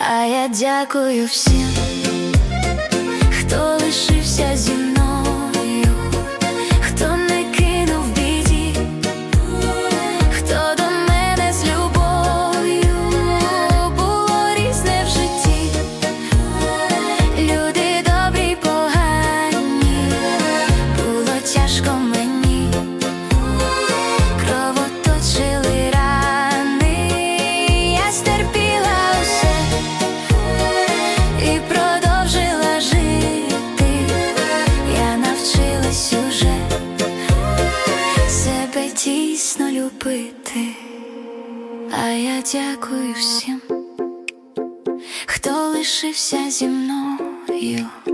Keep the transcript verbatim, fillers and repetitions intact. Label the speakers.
Speaker 1: А я дякую всім, хто лишився зі мною, хто не кинув в біді, хто до мене з любов'ю. Було різне в житті, люди добрі й погані, було тяжко мені, кровоточили рани, я стерпіла усе і продовжила жити. Я навчилась уже себе дійсно любити. А я дякую всім, хто лишився зі мною.